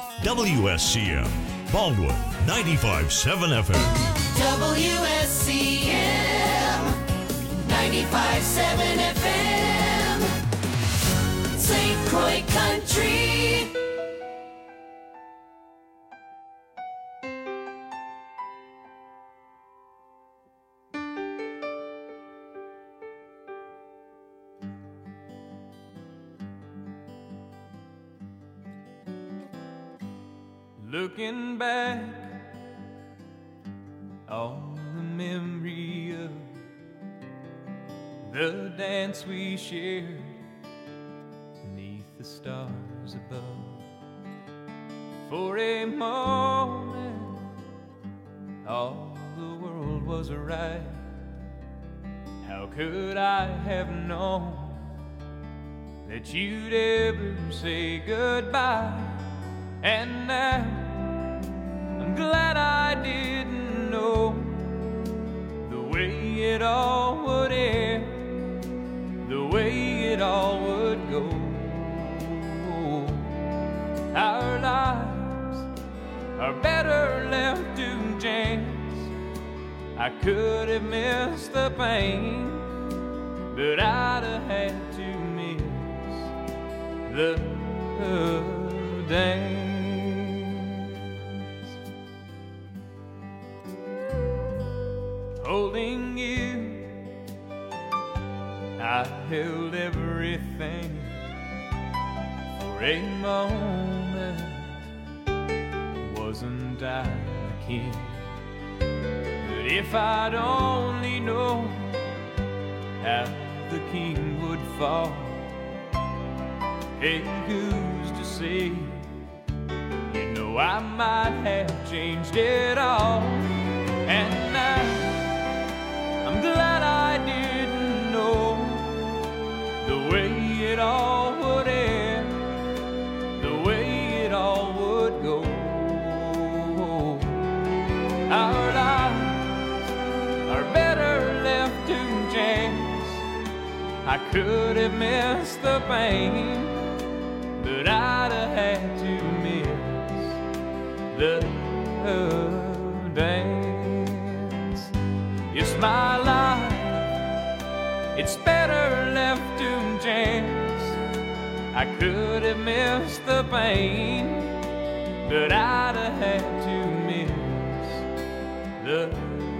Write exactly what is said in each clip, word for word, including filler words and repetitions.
W S C M, Baldwin, ninety-five point seven F M. W S C M, ninety-five point seven F M. Saint Croix Country. Looking back on the memory of the dance we shared beneath the stars above. For a moment, all the world was right. How could I have known that you'd ever say goodbye? And now I'm glad I didn't know the way it all would end, the way it all would go. Our lives are better left to chance. I could have missed the pain, but I'd have had to miss the dance. Holding you, I held everything. For a moment, wasn't I the king? But if I'd only known how the king would fall, hey, who's to say? You know I might have changed it all. And now I'm glad I didn't know the way it all would end, the way it all would go. Our lives are better left to chance. I could have missed the pain, but I'd have had to miss the dance. It's my life, it's better left to chance. I could have missed the pain, but I'd have had to miss the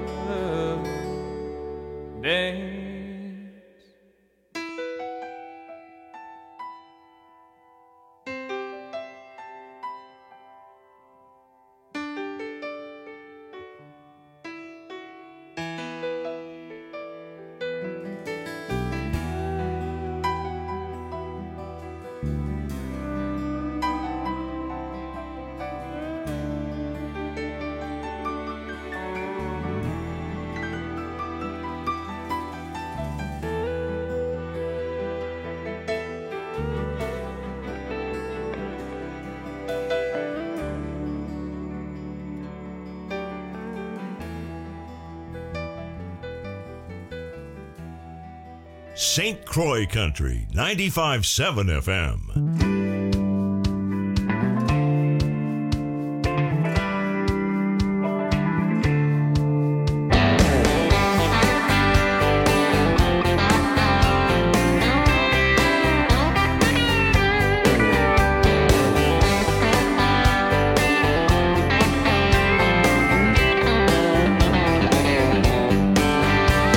dance. Saint Croix Country, ninety-five point seven F M.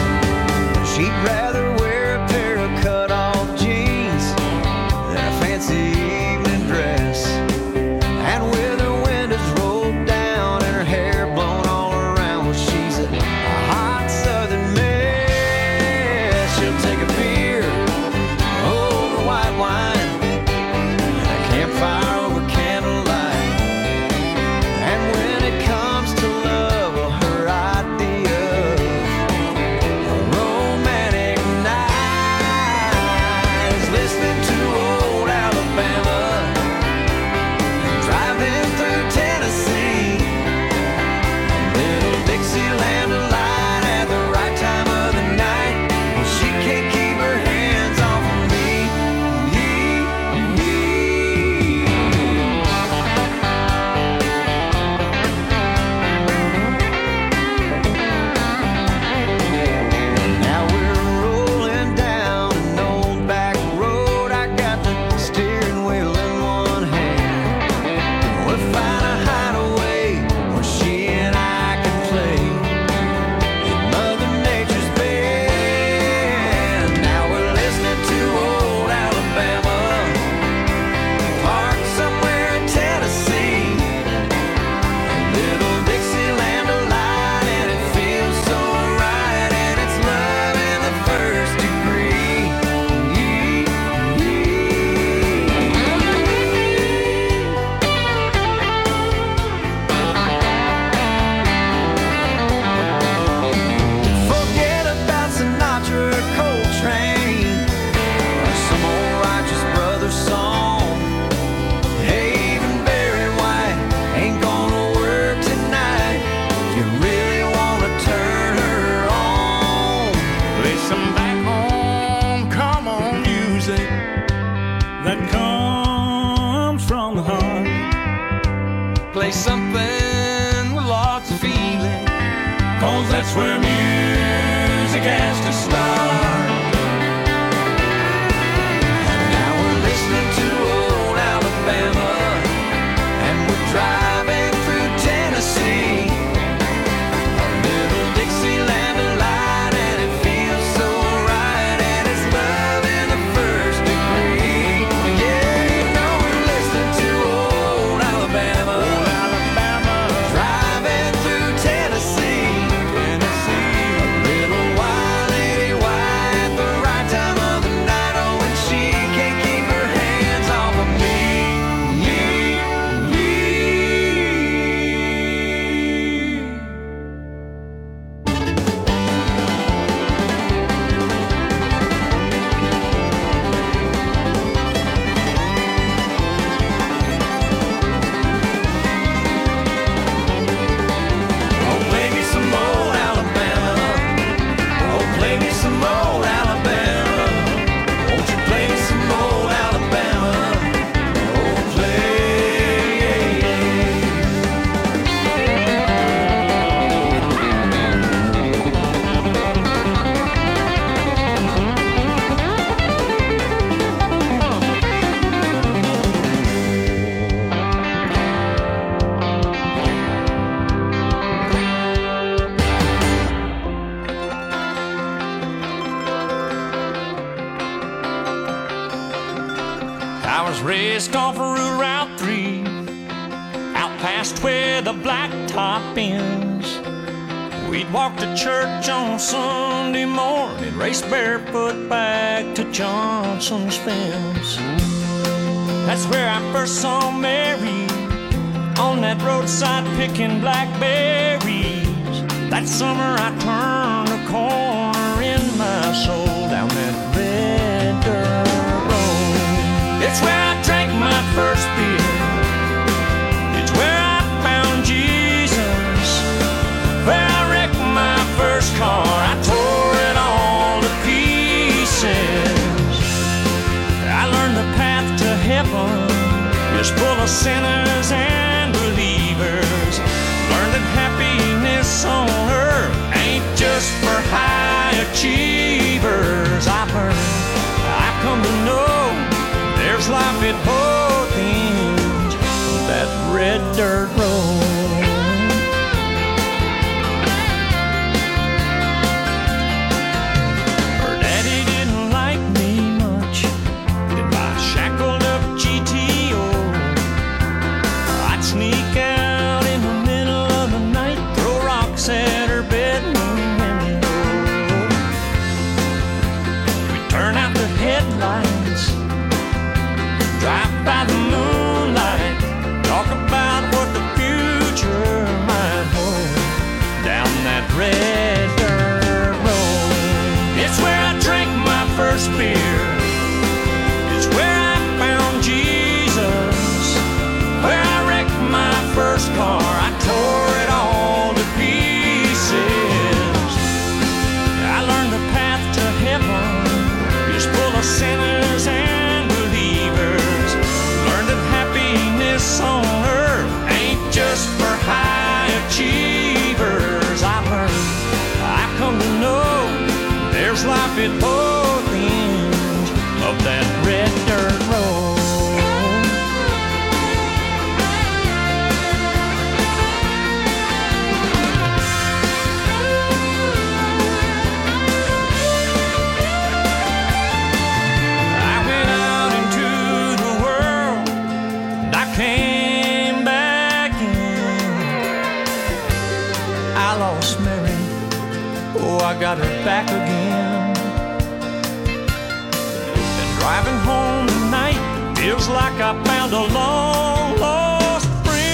She'd rather wear a pair of cut-off jeans than a fancy play something with lots of feeling, 'cause that's where music has to start. And now we're listening to old Alabama, and we're driving through Tennessee. A little Dixieland delight, and it feels so right, and it's love in the first degree. Yeah, you know we're listening to old Alabama, old Alabama, driving through Tennessee, Tennessee. A little wild lady white, the right time of the night, oh, and she can't keep her hands off of me, me, me. Oh, play me some old Alabama. Oh, play me some old Alabama. Won't you play me some old Alabama? Oh, play. I was raised off of Route three, out past where the blacktop ends. We'd walk to church on Sunday morning, race barefoot back to Johnson's fence. That's where I first saw Mary, on that roadside picking blackberries. That summer I turned a corner in my soul, down that red dirt road. It's where I drank my first beer. It's where I found Jesus. Where I wrecked my first car. I tore it all to pieces. I learned the path to heaven is full of sinners and believers. Learned that happiness on earth ain't just for high achievers. I learned, I come to know there's life at both ends of that red dirt road. Her daddy didn't like me much, and I shackled up G T O. I'd sneak out in the middle of the night, throw rocks at her bedroom window. We'd turn out the headlights, drive by the moonlight, talk about what the future might hold, down that red dirt road. It's where I drank my first beer. It's where I found Jesus. Where I wrecked my first car. I tore it all to pieces. I learned the path to heaven is full of sinners and believers. Learned that happiness on earth ain't just for high achievers. I learned, I come to know there's life at both ends of that red dirt road. I went out into the world, and I came back in. I lost Mary, oh, I got her back again. And driving home tonight feels like I found a long lost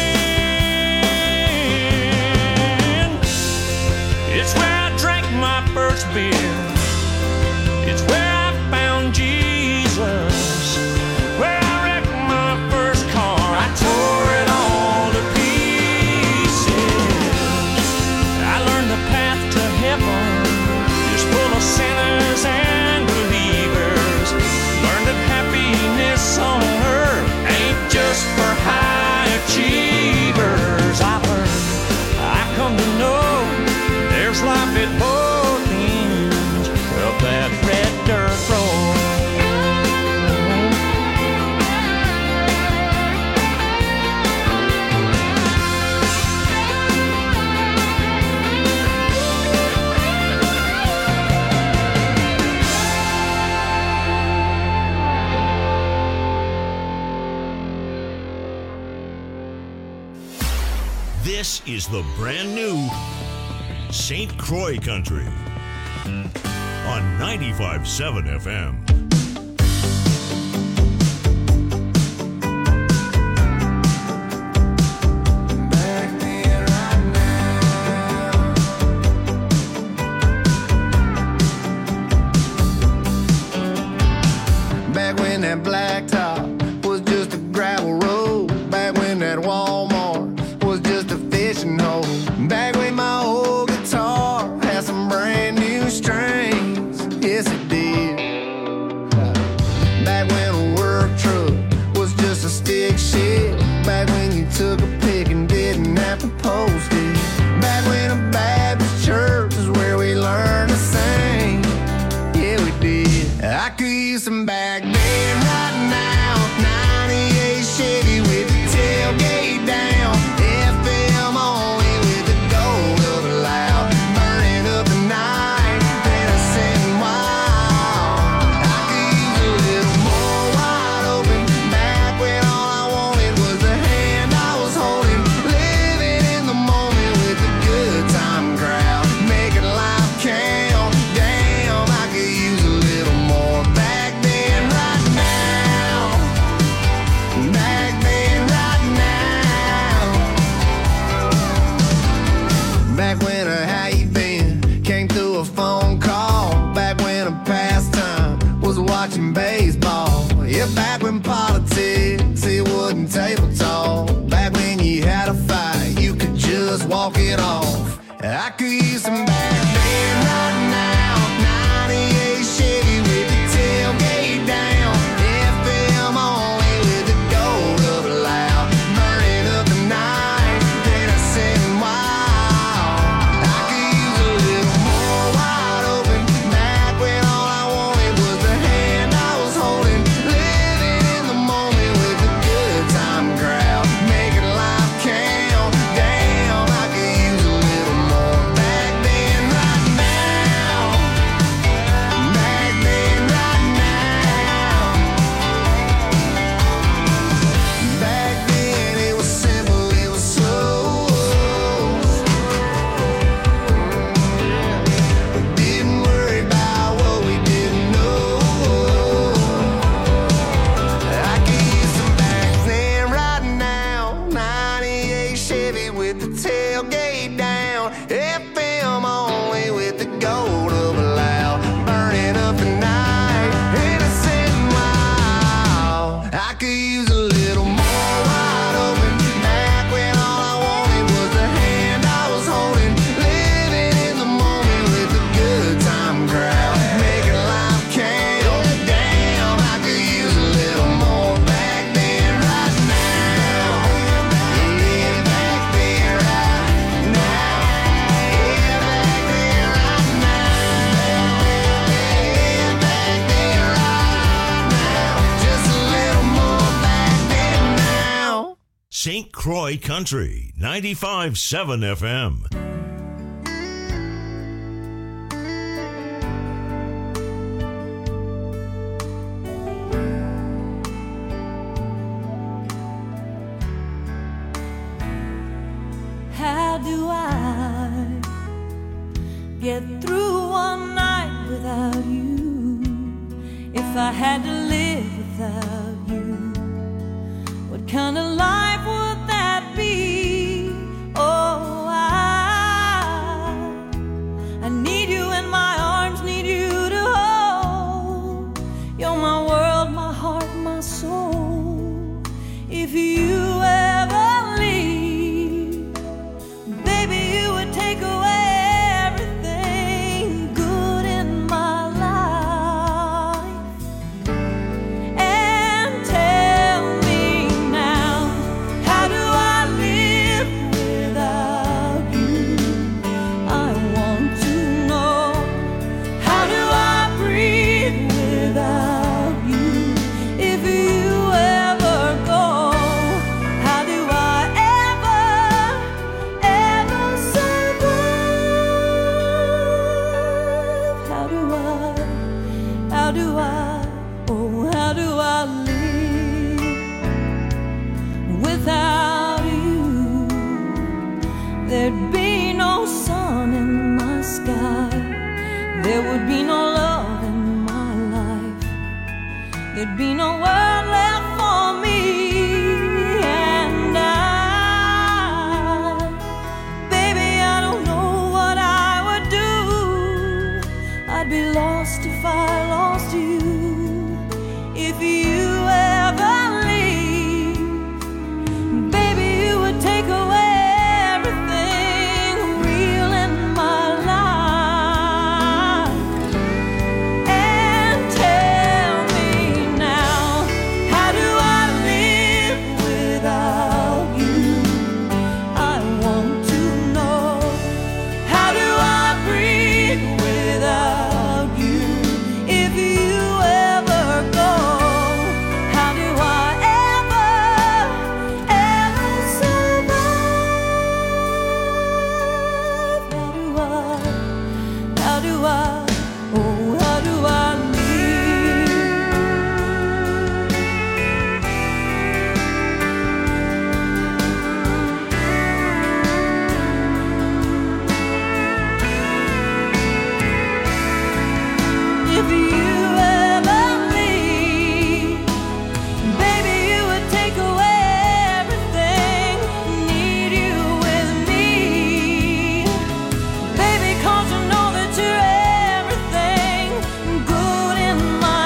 friend. It's where I drank my first beer. It's where I found Jesus. Where I wrecked my first car. I tore it all to pieces. I learned the path to heaven is full of sinners and believers. Learned that happiness on earth ain't just for This is the brand new Saint Croix Country on ninety-five point seven F M. That blacktop was just a gravel road. Back when that Walmart was just a fishing hole. Back when my old guitar had some brand new strings. Yes, it did. Back when a work truck was just a stick shift. Back when you took a pic and didn't have to post it. Back when a Baptist church is where we learned to sing. Yeah, we did. I could use some back then. Chevy with the tailgate down, F M only with the gold of a loud, burning up the night, then I sitting wild. I could use a little more wide open, back when all I wanted was the hand I was holding, living in the moment with the good time crowd, making life count. Damn, I could use a little more back then, right now. Back then, right now. Back when a how you been came through a phone call. Back when a pastime was watching baseball. Yeah, back when politics, it wasn't table talk. Back when you had a fight, you could just walk it off. I could use some back then, right now. ninety-eight Chevy with the tailgate down, F M only with the gold of a loud, burning up the night, then I sitting wild. I could use a little more wide open, back when all I wanted was the hand I was holding, living in the moment with the good time crowd, making life count. Damn, I could use a little more back then, right now. Back then, right now. Back then it was simple, it was slow. We didn't worry about what we didn't know. I could use some back then, right now. ninety-eight Chevy with the tailgate down, F M only with the gold of a loud, burning up the night, innocent and wild. I could use a little more wide open, back when all I wanted was the hand I was holding, living in the moment with the good time crowd, making life count. Damn, I could use a little more back then, right now. Yeah, back then, right now. Yeah, back then, right now. Yeah, back then, right now. Just a little more back then now. Saint Croix Country, ninety-five point seven F M. How do I get through one night without you? If I had to live without you, what kind of life would that be? Oh, I, I need you in my arms, need you to hold. You're my world, my heart, my soul. If you ever leave, baby, you would take away everything good in my life. And tell me now, there would be no love in my life. There'd be no world left for me. And I, baby, I don't know what I would do. I'd be lost if I lost you. If you ever leave, baby, you would take away everything real in my life. And tell me now, how do I live without you? I want to know. How do I breathe without you? If you ever go, how do I ever, ever survive? How do I, how do I, oh, how do I if you ever leave, baby, you would take away everything. Need you with me, baby, 'cause you know that you're everything good in my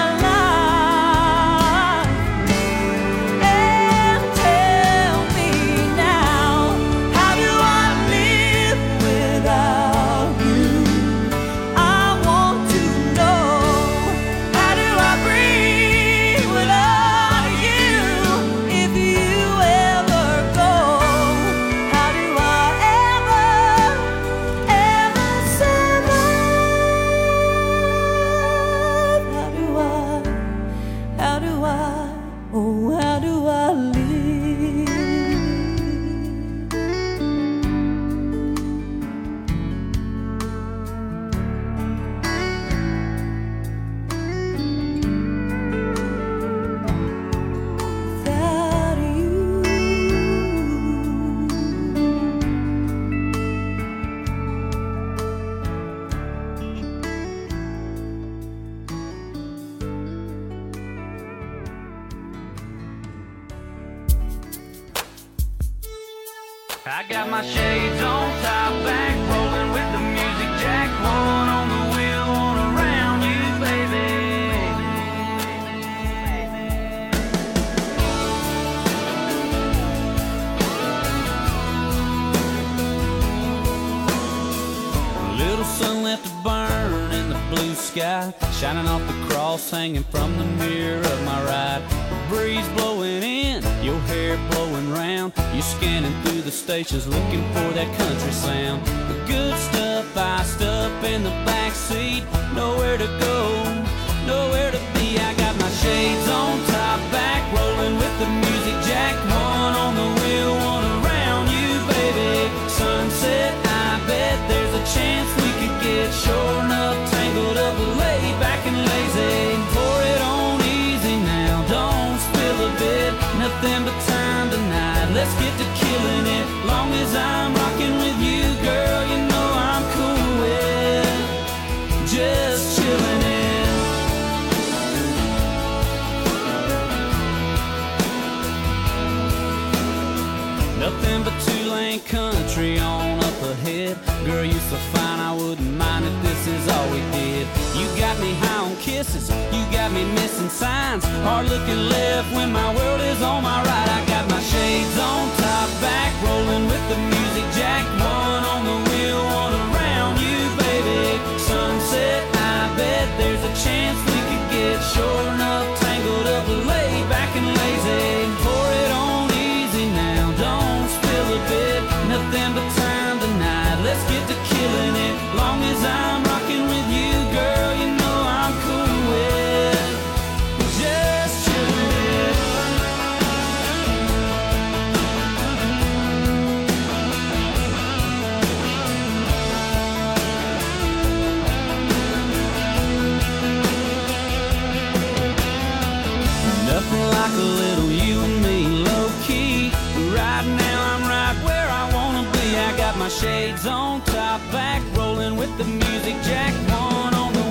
life. And tell me now, how do I live without you? I want to know. How do I breathe without you? If you ever go, how do I ever, ever survive? How do I, how do I, oh, how do I live? Without you. I got my shades on, top back, rolling with the music jack, one on the wheel, one around you, baby. A little sun left to burn in the blue sky, shining off the cross hanging from the mirror of my ride. The breeze blowing in, your hair blowing round. You scanning through the stations looking for that country sound. The good stuff iced up in the back seat. Nowhere to go, nowhere to be. I got my shades on, top back, rolling with the music jack. One on the wheel, one around you, baby. Sunset, I bet there's a chance we could get sure enough tangled up, laid back and lazy. Pour it on easy now, don't spill a bit. Nothing but time tonight, let's get to killing it. Long as I'm rocking with you, girl, you know I'm cool with just chilling it. Nothing but two-lane country on up ahead. Girl, you so fine, I wouldn't mind if this is all we did. You got me high on kisses, you got me missing signs. Hard looking left when my world is on my right. I got my shades on, top back, rolling with the music jack. One on the wheel, one around you, baby. Sunset, I bet there's a chance we could get sure enough tangled up, laid back and lazy. Pour it on easy now, don't spill a bit. Nothing but time tonight, let's get to killing it. Long as I'm rocking with you, girl, you know I'm cool with just chilling it. Nothing like a little you and me, low key. Right now I'm right where I wanna be. I got my shades on, top back, rolling with the music jack. One on the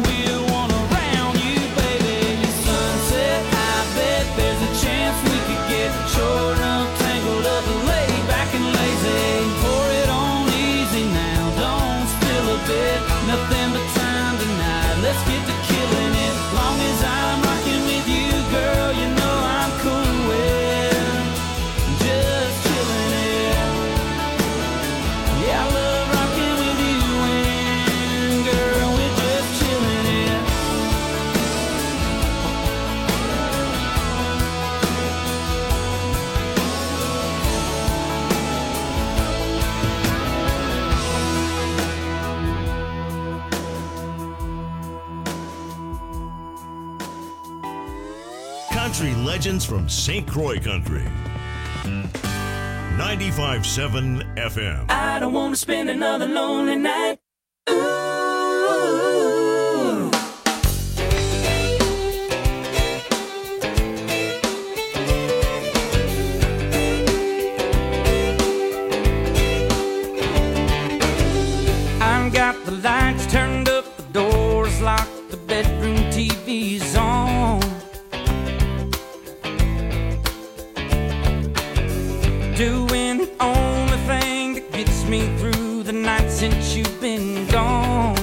country legends from Saint Croix Country. ninety-five point seven F M. I don't want to spend another lonely night. Ooh. I've got the lights turned up, the doors locked, the bedroom T V's on. Doing the only thing that gets me through the night since you've been gone.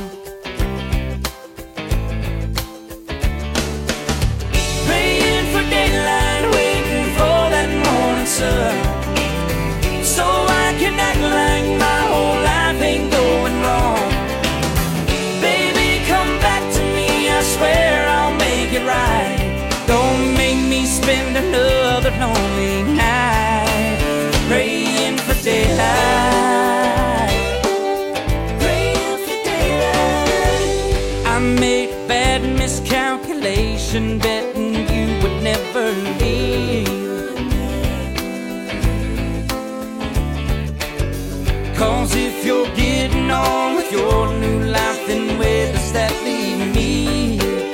Praying for daylight, waiting for that morning sun, so I can act like my whole life ain't going wrong. Baby, come back to me, I swear I'll make it right. Don't make me spend another lonely night praying for daylight, praying for daylight. I made a bad miscalculation, betting you would never leave. 'Cause if you're getting on with your new life, then where does that leave me?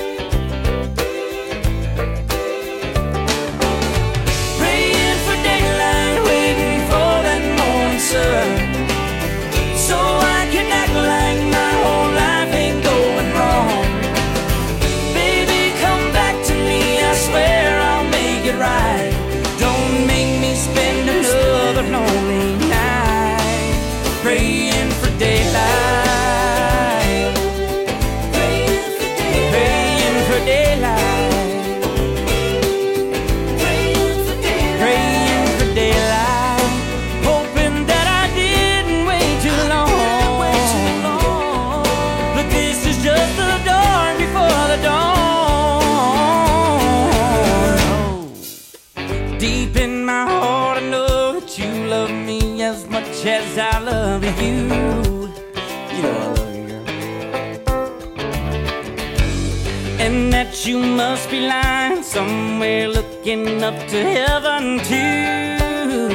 Praying for daylight, waiting for that morning sun, so I can act like my whole life ain't going wrong. Baby, come back to me, I swear I'll make it right. Don't make me spend another lonely night praying for daylight, praying for daylight, praying for daylight, praying for daylight, praying for daylight, hoping that I didn't wait too long. But this is just the dawn before the dawn. Deep in my heart I know that you love me as much as I love you. You know I love you, girl. And that you must be lying somewhere looking up to heaven too.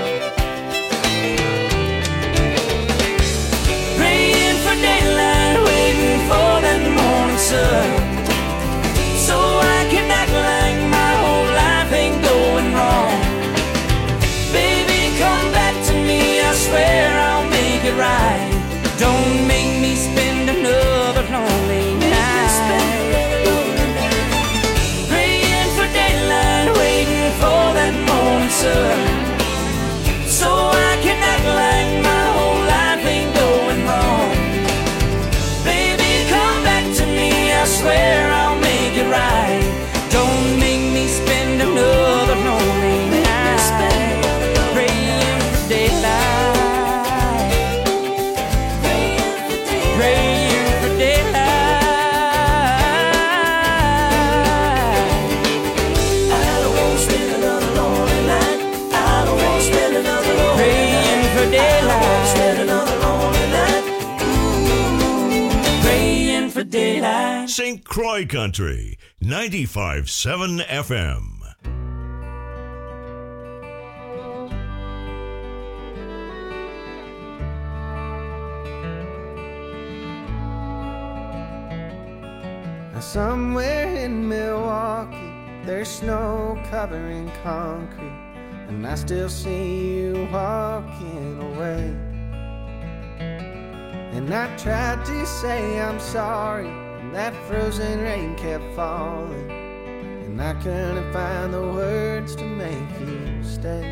Praying for daylight, waiting for that morning sun, so I can act like my whole life ain't going wrong. Baby, come back to me, I swear I'll make it right. Don't make me spend another lonely night praying for daylight, waiting for that morning sun, so I can act like my whole life ain't going wrong. Baby, come back to me, I swear I'll make it right. Don't make me spend another lonely night praying for daylight, praying for daylight, praying for daylight. I don't want to spend another lonely night. I don't want to spend another lonely night praying for daylight. I don't want to spend another lonely night. Ooh, praying for daylight. Saint Croix Country, ninety-five point seven F M. Somewhere in Milwaukee, there's snow covering concrete, and I still see you walking away. And I tried to say I'm sorry, and that frozen rain kept falling, and I couldn't find the words to make you stay.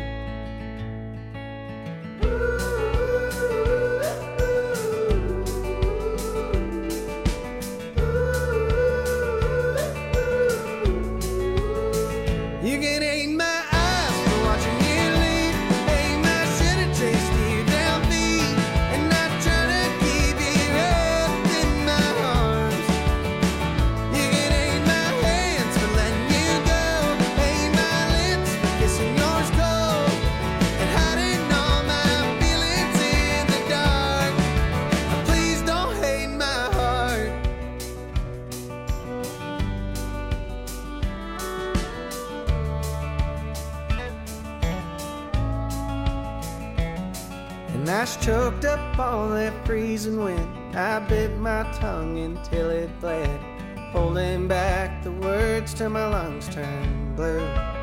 You can hate my eyes for watching you leave, hate my shit and chased you down feet, and I try to keep you wrapped in my arms. You can hate my hands for letting you go, hate my lips for kissing yours cold, And I choked up all that freezing wind. I bit my tongue until it bled, holding back the words till my lungs turned blue.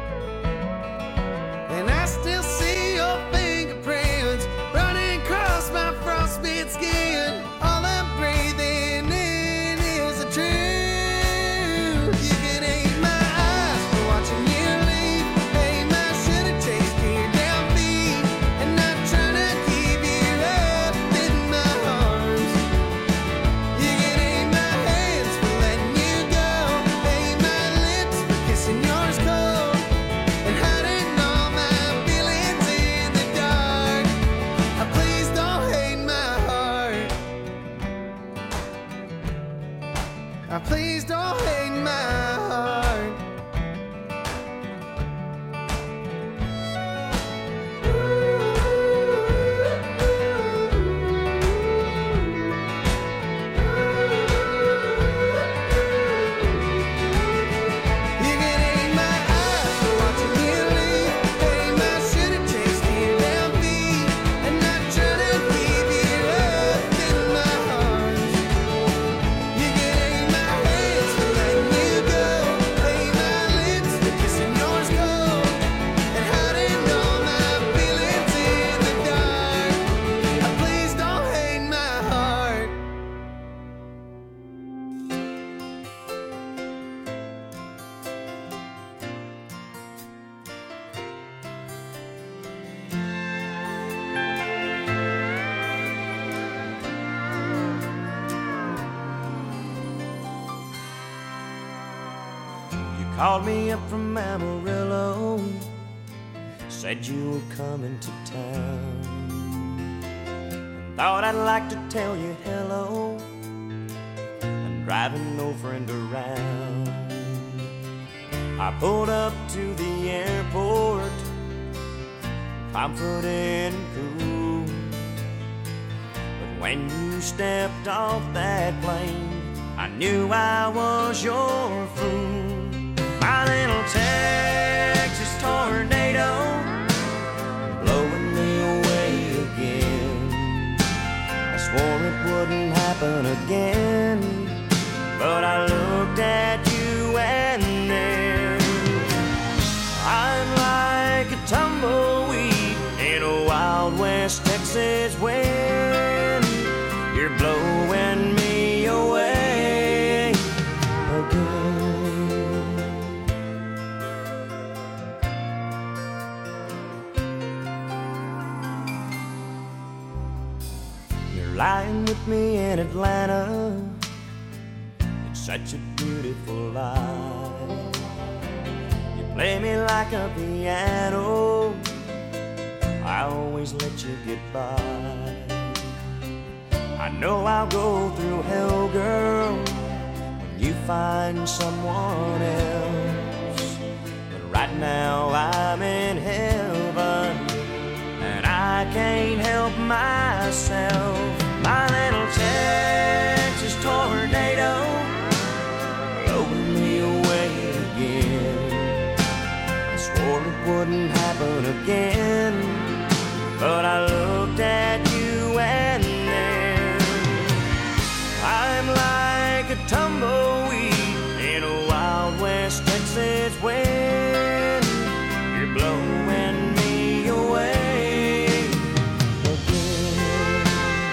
And I still see your fingerprints running across my frostbit skin. All I'm breathing in is the truth. You can hate my eyes for watching you leave, hate my shoulda chased you down feet, and not trying to keep you up in my arms. You can hate my hands for letting you go, hate my lips for kissing yours cold, and hiding all my feelings in the dark. Uh, Please don't hate my heart. Uh, Please don't hate my heart. You can hate my eyes for watching you leave, hate my shoulda chased you down feet, and not trying to keep you up in my arms. You can hate my hands for letting you go, hate my lips for kissing yours cold, and hiding all my feelings in the dark. Uh, Please don't hate my heart. You called me up from Amarillo, said you were coming to town. Thought I'd like to tell you hello. I'm driving no friend around. I pulled up to the airport, confident and cool. But when you stepped off that plane, I knew I was your fool. My little Texas tornado, blowing me away again. I swore it wouldn't happen again, but I looked at you and then I'm like a tumbleweed in a Wild West Texas wind. You're blowing me away again. You're lying with me in Atlanta. It's such a beautiful life. You play me like a piano. I always let you get by. I know I'll go through hell, girl, when you find someone else. But right now I'm in heaven, and I can't help myself. My little Texas tornado, blowing me away again. I swore it wouldn't happen again, but I looked at you and then I'm like a tumbleweed in a Wild West Texas wind. You're blowing me away again.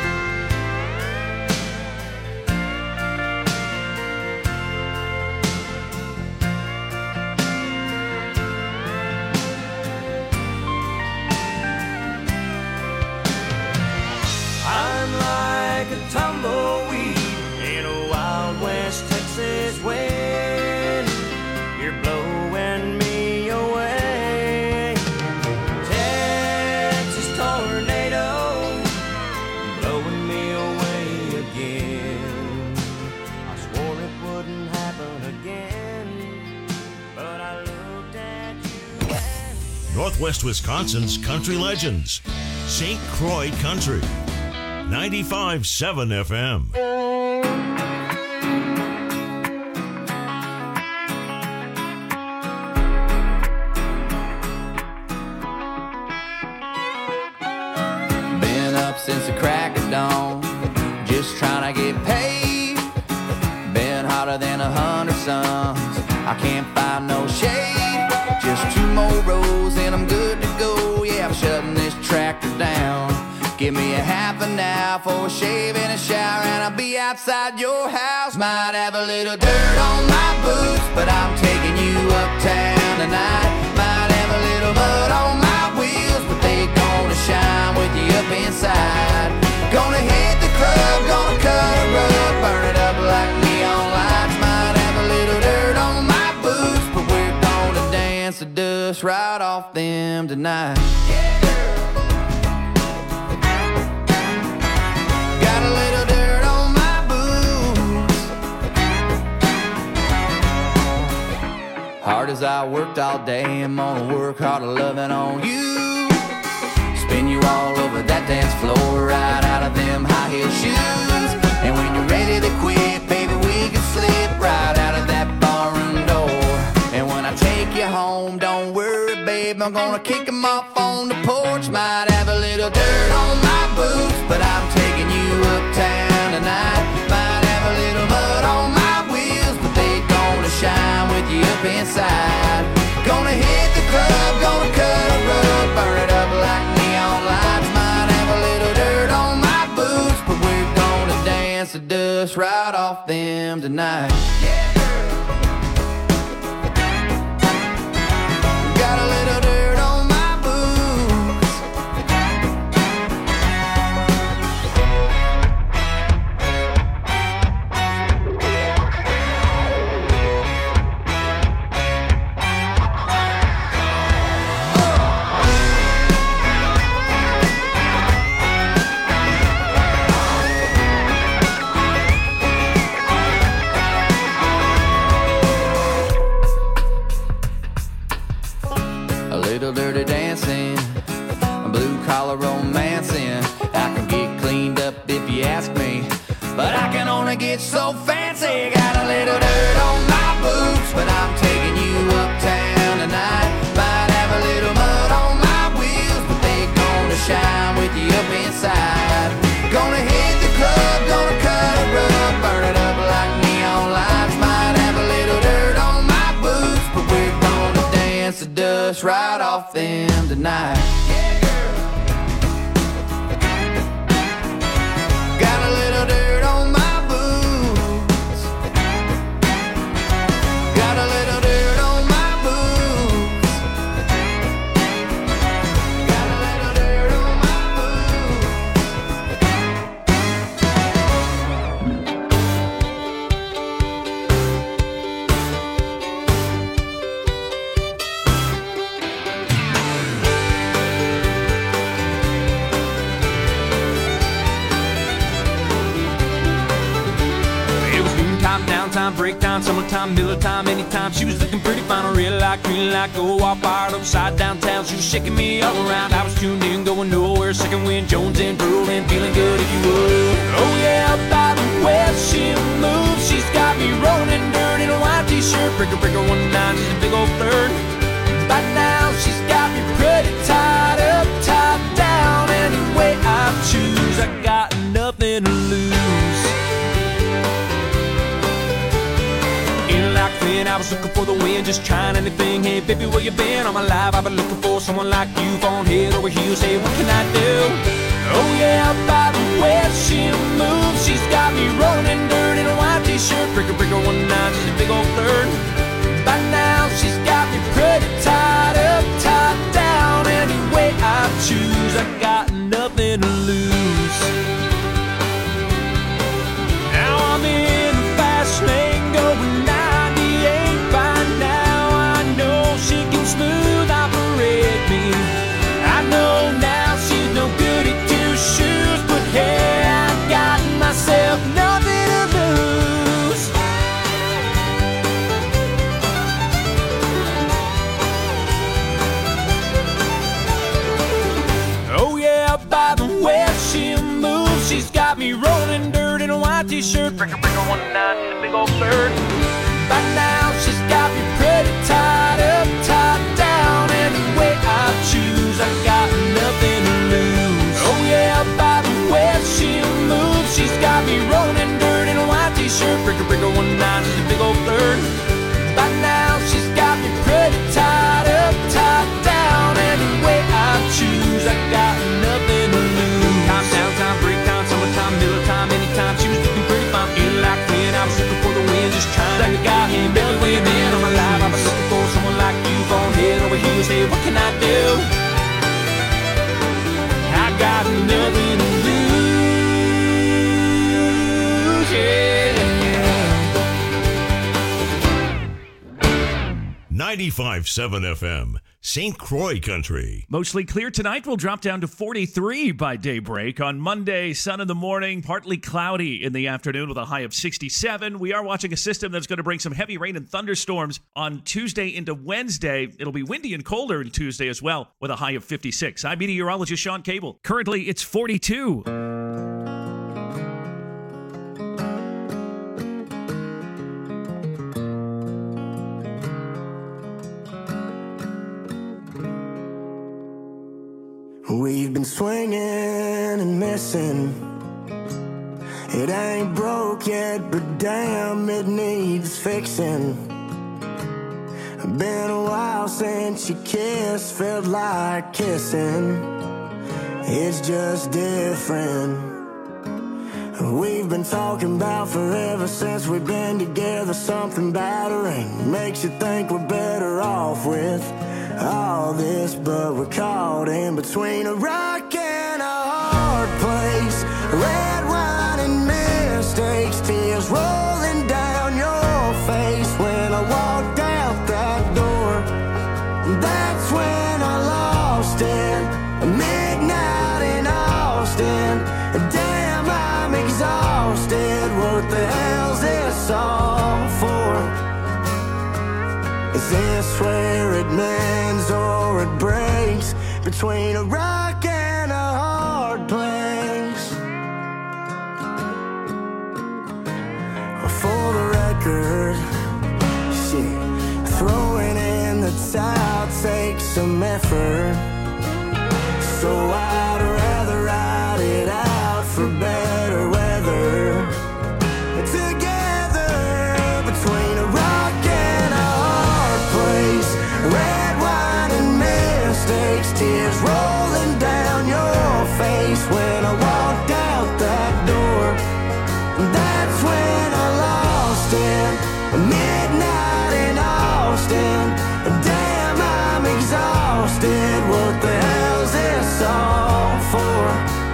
I'm like a tumbleweed in a Wild West Texas wind. You're blowing me away. Texas tornado, blowing me away again. I swore it wouldn't happen again, but I looked at you and Northwest Wisconsin's country legends. Saint Croix Country. ninety-five point seven F M. Been since the crack of dawn. Just trying to get paid. Been hotter than a hundred suns. I can't find no shade. Just two more rows and I'm good to go. Yeah, I'm shutting this tractor down. Give me a half an hour for a shave and a shower, and I'll be outside your house. Might have a little dirt on my boots, but I'm taking you uptown tonight. Might have a little mud on my wheels, but they gonna shine with you up inside. Gonna hit the club, gonna cut a rug, burn it up like neon lights. Might have a little dirt on my boots, but we're gonna dance the dust right off them tonight. Yeah. Hard as I worked all day, I'm gonna work harder loving on you. Spin you all over that dance floor, right out of them high heel shoes. And when you're ready to quit, baby, we can slip right out of that barroom door. And when I take you home, don't worry, babe, I'm gonna kick them off on the porch. Might have a little dirt on my boots, but I'm taking you uptown tonight. Might have a little mud on my wheels, but they gonna shine with you up inside. Gonna hit the club, gonna cut a rug, burn it up like neon lights. Might have a little dirt on my boots, but we're gonna dance the dust right off them tonight. Yeah. Got a little dirt on my boots. Little dirty dancing, blue collar romancing. I can get cleaned up if you ask me, but I can only get so fancy. Got a little dirt on my boots, but I'm taking you uptown tonight. Might have a little mud on my wheels, but they gonna shine with you up inside. Gonna hit the club, gonna cut a rug, burn it up like neon lights. Might have a little dirt on my boots, but we're gonna dance the dust right off them tonight. Yeah, girl. Got a little dirt on my boots. Got a little dirt on my boots. Got a little dirt on my boots. Downtime, break time, summertime, Miller time, anytime. She was looking pretty fine, real like, green like, go off fired upside downtown. She was shaking me all around. I was tuned in, going nowhere. Second wind, Jones and drooling, feeling good if you would. Oh yeah, by the way she moves, she's got me rolling dirt in a white t-shirt. Breaker, breaker, one nine, she's a big old flirt. By now she's got me pretty tied up, tied down. Any way I choose, I got nothing to lose. I was looking for the wind, just trying anything. Hey baby, where you been all my life? I've been looking for someone like you, falling head over heels. Hey, what can I do? Oh yeah, by the way she moves, she's got me rolling in dirt in a white t-shirt. Breaker, breaker, one nine, she's a big old flirt. By now she's got me pretty tied up, tied down. Any way I choose, I got nothing to lose. Now I'm in the fast lane going ninety-eight. By now I know she can smooth operate me. I know now she's no good at two shoes, but hey, I got myself nothing to lose. Oh yeah, by the way she moves, she's got me rolling dirt in a white t-shirt. Breaker, breaker, one nine, in a big old bird. By now she's got me pretty tied up, tied down. Any way I choose, I got nothing to lose. Oh yeah, by the ninety-five point seven F M, Saint Croix Country. Mostly clear tonight. We'll drop down to forty-three by daybreak. On Monday, sun in the morning, partly cloudy in the afternoon with a high of sixty-seven. We are watching a system that's going to bring some heavy rain and thunderstorms on Tuesday into Wednesday. It'll be windy and colder on Tuesday as well with a high of fifty-six. I'm meteorologist Sean Cable. Currently, it's forty-two. We've been swinging and missing. It ain't broke yet, but damn, it needs fixing. Been a while since you kissed, felt like kissing. It's just different. We've been talking about forever since we've been together. Something battering makes you think we're better off with all this, but we're caught in between a rock and a hard place. Red wine and mistakes, tears rolling down your face. When I walked out that door, that's when I lost it. Midnight in Austin, damn, I'm exhausted. What the hell's this all for? Is this where it mends or it breaks? Between a rock and a hard place. For the record, shit, throwing in the towel takes some effort. So I'd rather ride it out for better weather. Together between a rock and a hard place. Red wine and mistakes, tears rolling down your face. When I walked out that door, that's when I lost it. Midnight in Austin, damn, I'm exhausted. What the hell's this all for?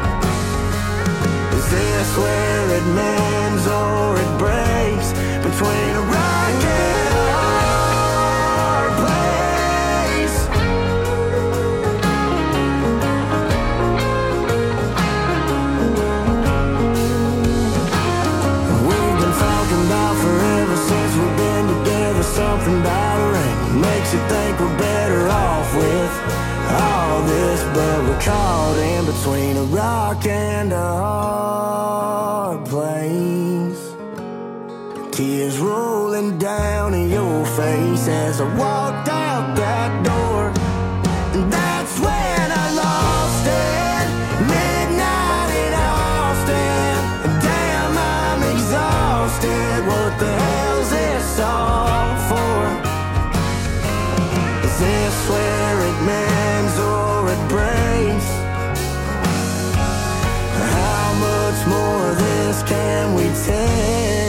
Is this where it mends or it breaks? Between a rock and a hard place. We've been talking about forever since we've been together. Something battering makes you think we're better off with all this, but we're caught in between a rock and a hard place. Tears rolling down in your face as I walked out that door. And that's when I lost it. Midnight in Austin. Damn, I'm exhausted. What the hell's this all for? Is this where it mends or it breaks? How much more of this can we take?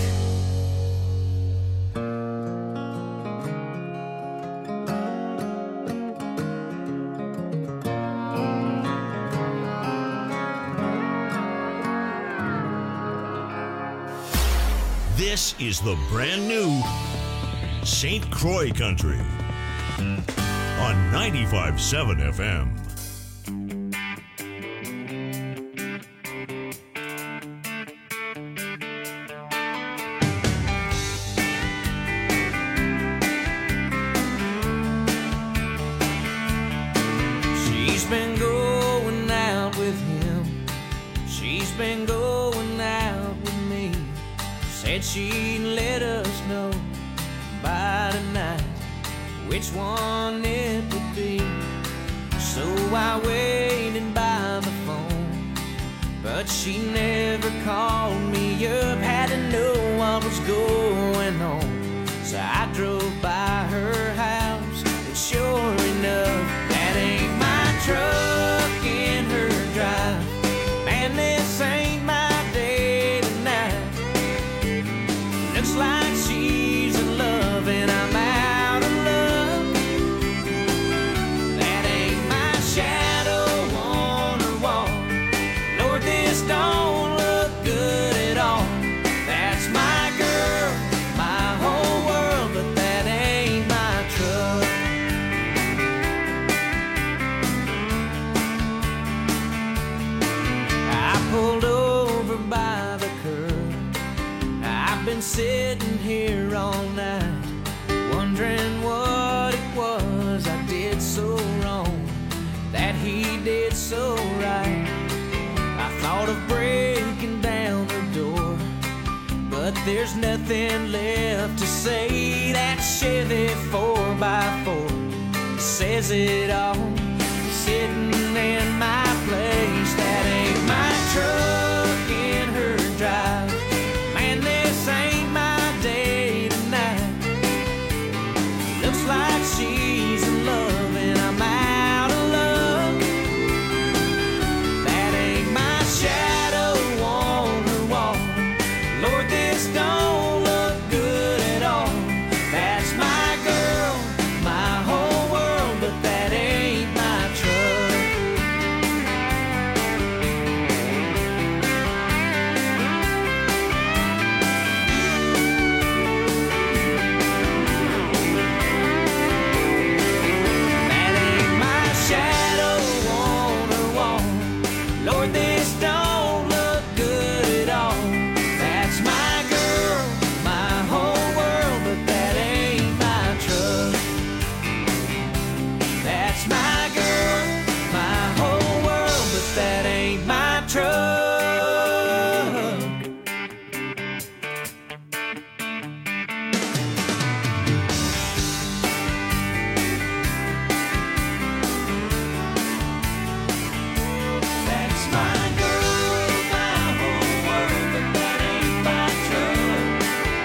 This is the brand new Saint Croix Country on ninety-five point seven F M. She's been going out with him. She's been going out with me. Said she'd let us know by tonight which one it would be. So I waited by the phone, but she never called me up. Had to know what was going on, so I drove by her house, and sure enough, that ain't my truck in her drive. Man, this ain't my day tonight. Looks like she's in love and I'm out of luck. That ain't my shadow on her wall. Lord, this don't look good at all. That's my girl, my whole world, but that ain't my truck. pulled over by the curb. I've been sitting here all night, wondering what it was I did so wrong, that he did so right. I thought of breaking down the door, but there's nothing left to say. That Chevy four by four says it all, sitting in my place. That ain't my truck in her drive. Man, this ain't my day tonight. Looks like she's in love and I'm out of luck. That ain't my shadow on her wall. Lord, this don't look good at all. That's my girl, my whole world, but that ain't my truck. That ain't my shadow on her wall. Lord, this don't look good at all. That's my girl, my whole world, but that ain't my truck. That's my girl, my whole world, but that ain't my truck. That's my girl, my whole world, but that ain't my truck.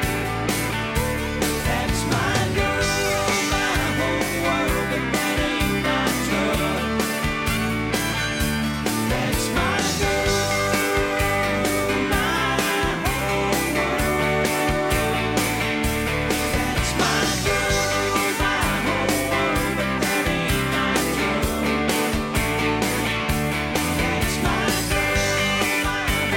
That's my girl, my whole world, but that ain't my truck. That's my girl, my whole world. That's my girl, my whole world, but that ain't my truck. That's my girl, my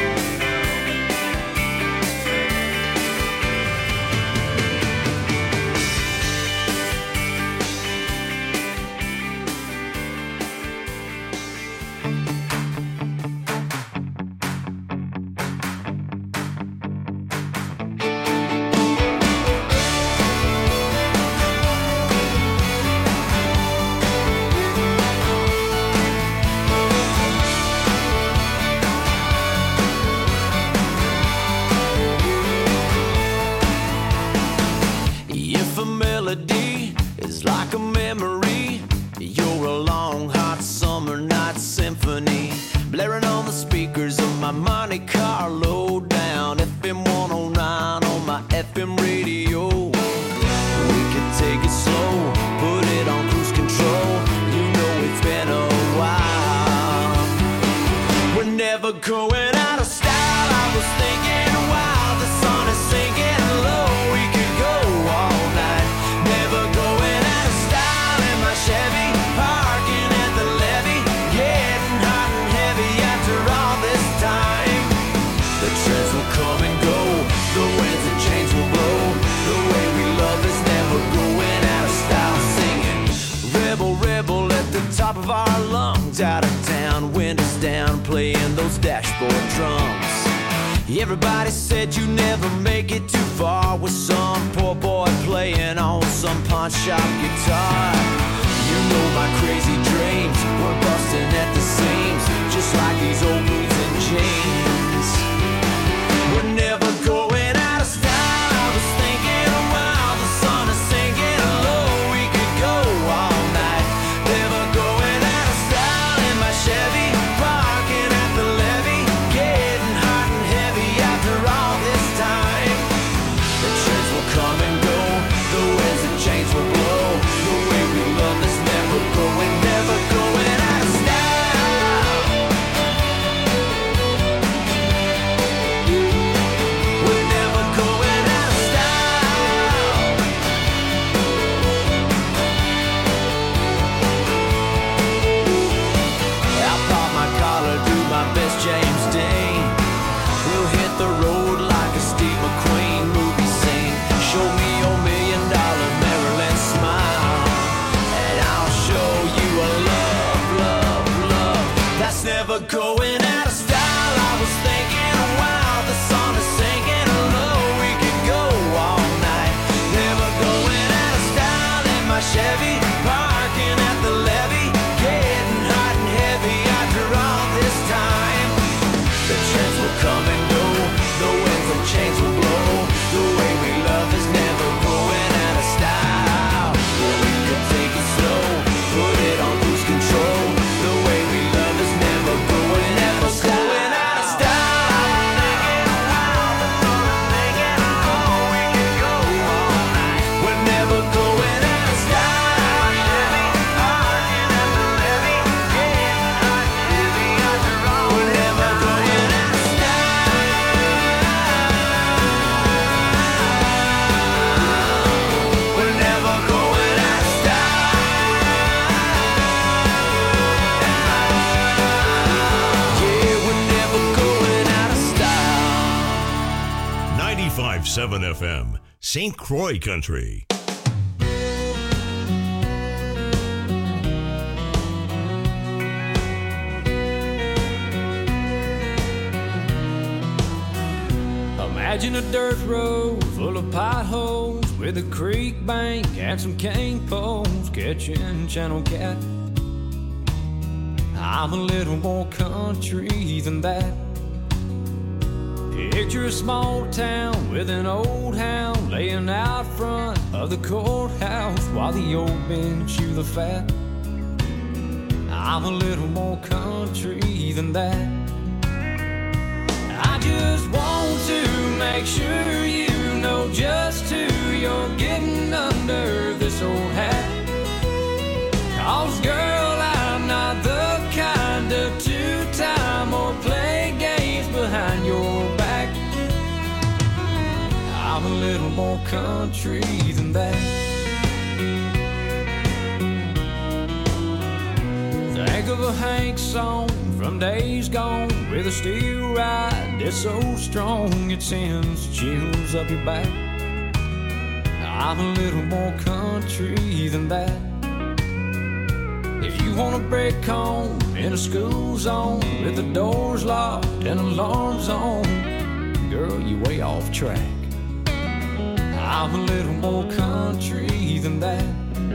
If a melody is like a memory, you're a long, hot summer night symphony, blaring on the speakers of my Monte Carlo down F M one oh nine on my F M radio. We could take it slow, put it on cruise control. You know it's been a while. We're never going out of style. I was thinking, wow, the sun is sinking low. We could go all night, never going out of style. In my Chevy, parking at the levee, getting hot and heavy after all this time. The trends will come and go, the winds and chains will blow. The way we love is never going out of style. Singing rebel, rebel at the top of our lungs, out of town, windows down, playing those dashboard drums. Everybody said you never make it too far with some poor boy playing on some pawn shop guitar. You know my crazy dreams were busting at the seams, just like these old boots and jeans. We're never going out of style. I was thinking, wow, the sun is sinking low. We could go all night, never going out of style. In my Chevy, parking at the levee, getting hot and heavy after all this time. The trends will come and go, the winds and chains will blow. The way we love is never going, never going out of style. ninety-five seven F M, Saint Croix Country. Imagine a dirt road full of potholes with a creek bank and some cane poles catching channel cat. I'm a little more country than that. Picture a small town with an old hound laying out front of the courthouse while the old men chew the fat. I'm a little more country than that. I just want to make sure you know just who you're getting under this old hat. 'Cause girl, I'm not the kind of two-time or play games behind your back. I'm a little more country than that. Think of a Hank song from days gone with a steel ride that's so strong it sends chills up your back. I'm a little more country than that. If you want to break home in a school zone with the doors locked and alarms on, girl, you way off track. I'm a little more country than that.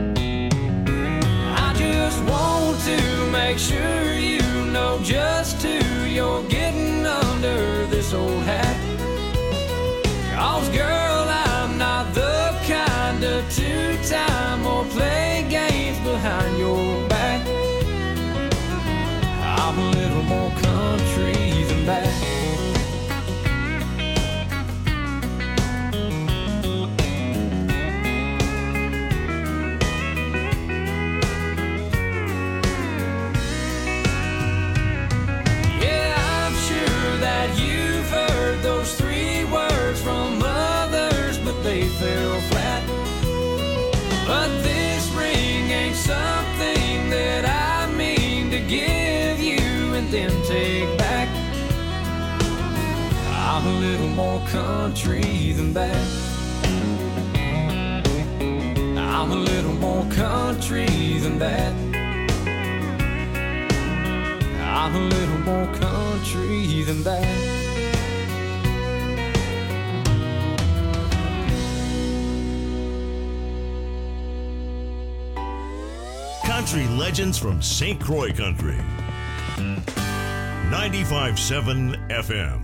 I just want to make sure you know just who you're getting under this old hat. 'Cause girl, I'm not the kind of two-time or play games behind your back. I'm a little more country than that. Fell flat, but this ring ain't something that I mean to give you and then take back. I'm a little more country than that. I'm a little more country than that. I'm a little more country than that. Country legends from Saint Croix Country. ninety-five seven F M.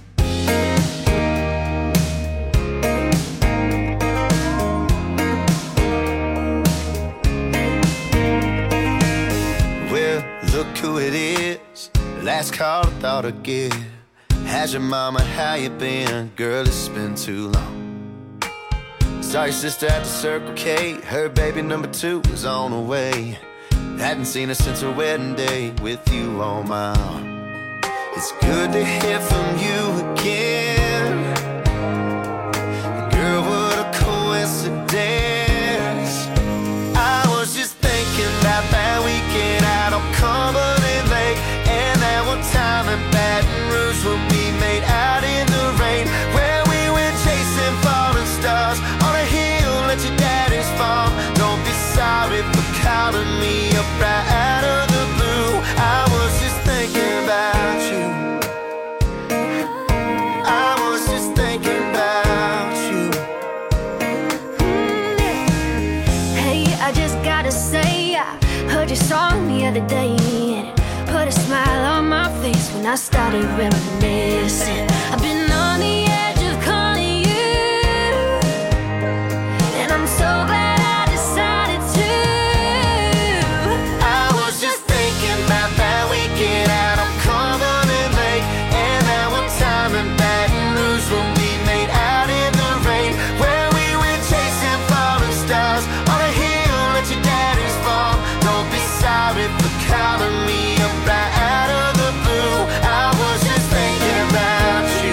Well, look who it is. Last call I thought I'd get. How's your mama? How you been? Girl, it's been too long. Saw your sister at the Circle K. Her baby number two was on the way. Hadn't seen her since her wedding day with you on my arm. It's good to hear from you again. Girl, what a coincidence. I was just thinking about that weekend out on Cumberland Lake, and that one time in Baton Rouge when we made out in the rain, where we went chasing falling stars on a hill at your daddy's farm. Don't be sorry for calling me up right out of the blue. I was just thinking about you. I was just thinking about you. Hey, I just gotta say, I heard your song the other day, and it put a smile on my face when I started reminiscing. I've been on the edge of calling you, and I'm so glad I decided to. I was just thinking about that weekend out on Cumberland Lake, and that one time in Baton Rouge when we made out in the rain, where we went chasing falling stars on a hill at your daddy's farm. Don't be sorry for calling me up right out of the blue. I was just thinking about you.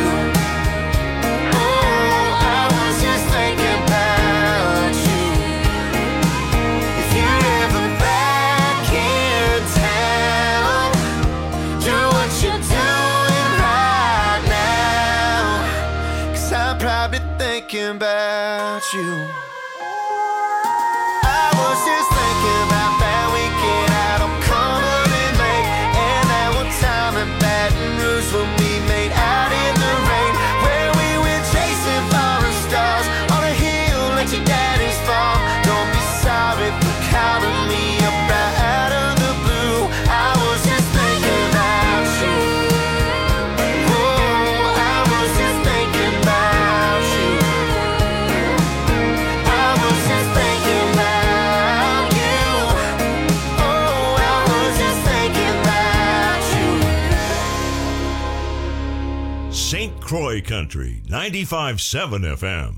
thinking about you. I was just thinking about that weekend out on Cumberland Lake, and that one time in Baton Rouge when we made out in the rain, where we went chasing falling stars on a hill at your daddy's farm. Don't be sorry for calling me up right out of the blue. I was just thinking about you. Oh, I was just thinking about you. I was just thinking about you. Oh, I was just thinking about you. Saint Croix Country, ninety-five point seven F M.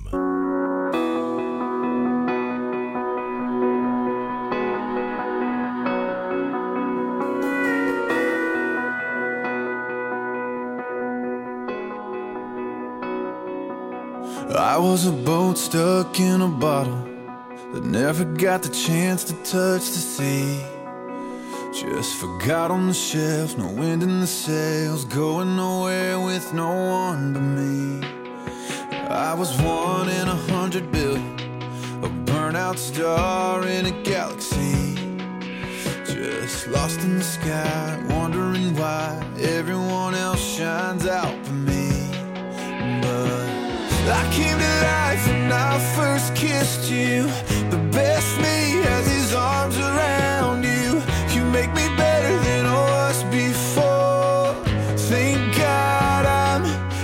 I was a boat stuck in a bottle that never got the chance to touch the sea. Just forgot on the shelf, no wind in the sails, going nowhere with no one but me. I was one in a hundred billion, a burnout star in a galaxy. Just lost in the sky, wondering why everyone else shines out for me. But I came to life when I first kissed you. The best me has his arms around you. You make me better than I was before. Thank God I'm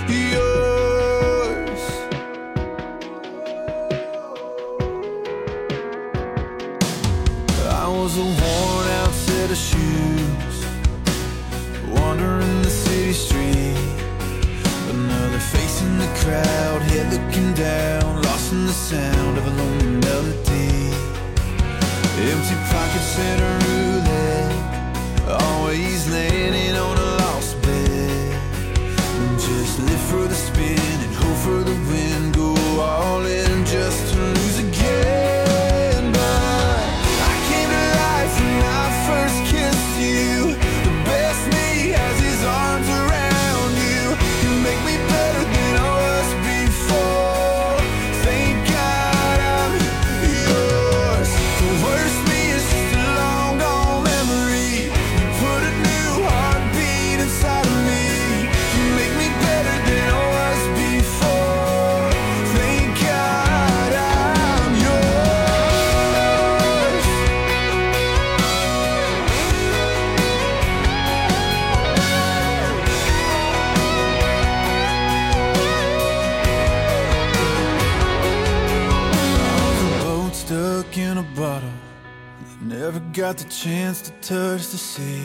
yours. I was a worn out set of shoes, wandering the city street. Another face in the crowd, head looking down, lost in the sound of a lonely melody. Empty pockets and a roulette, always landing on a lost bet. Just live for the spin and hope for the win, go all in just to lose again. But I came to life when I first kissed you. The best me has his arms around you. You make me better than I was before. Thank God I'm yours. The worst me is just a long gone memory. You put a new heartbeat inside of me. You make me better than I was before. Thank God I'm yours. I was a boat stuck in a bottle that never got the chance to touch the sea.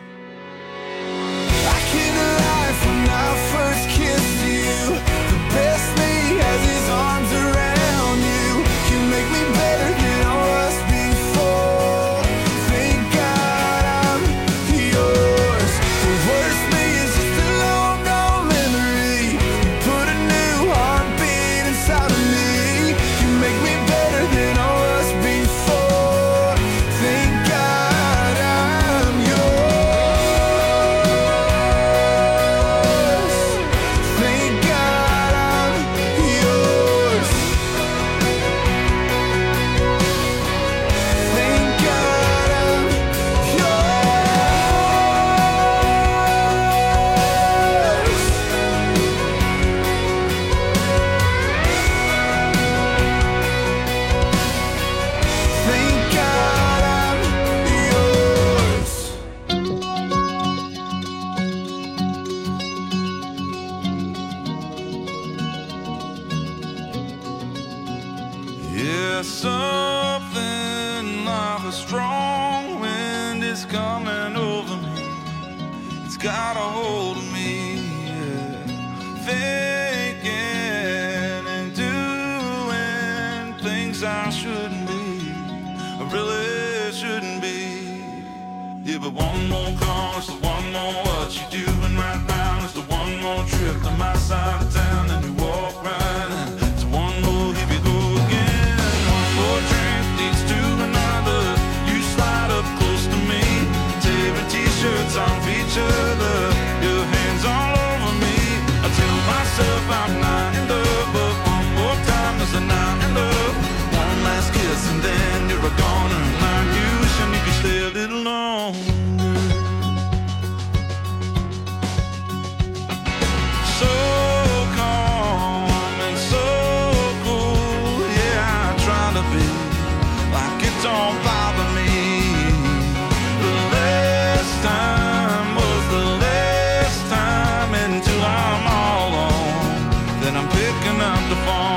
I came to life when I first kissed you. The best me has his arms around you. You make me better than I was before. Thank God I'm yours. The worst me is just a long gone memory. You put a new heartbeat inside of me. You make me better than I was before. Thank God I'm yours. Thank God I'm yours. Thank God I'm yours. Thank God I'm yours. Yeah, something like a strong wind is coming over me. It's got a hold of me, yeah. Thinking and doing things I shouldn't be, I really shouldn't be. Yeah, but one more call is the one more what you doing right now. It's the one more trip to my side of town, and you walk right in. It's one more, here we go again. One more drink leads to another. You slide up close to me, tearing t-shirts off each other. Your hands all over me. I tell myself I'm not in love, but one more time not to fall.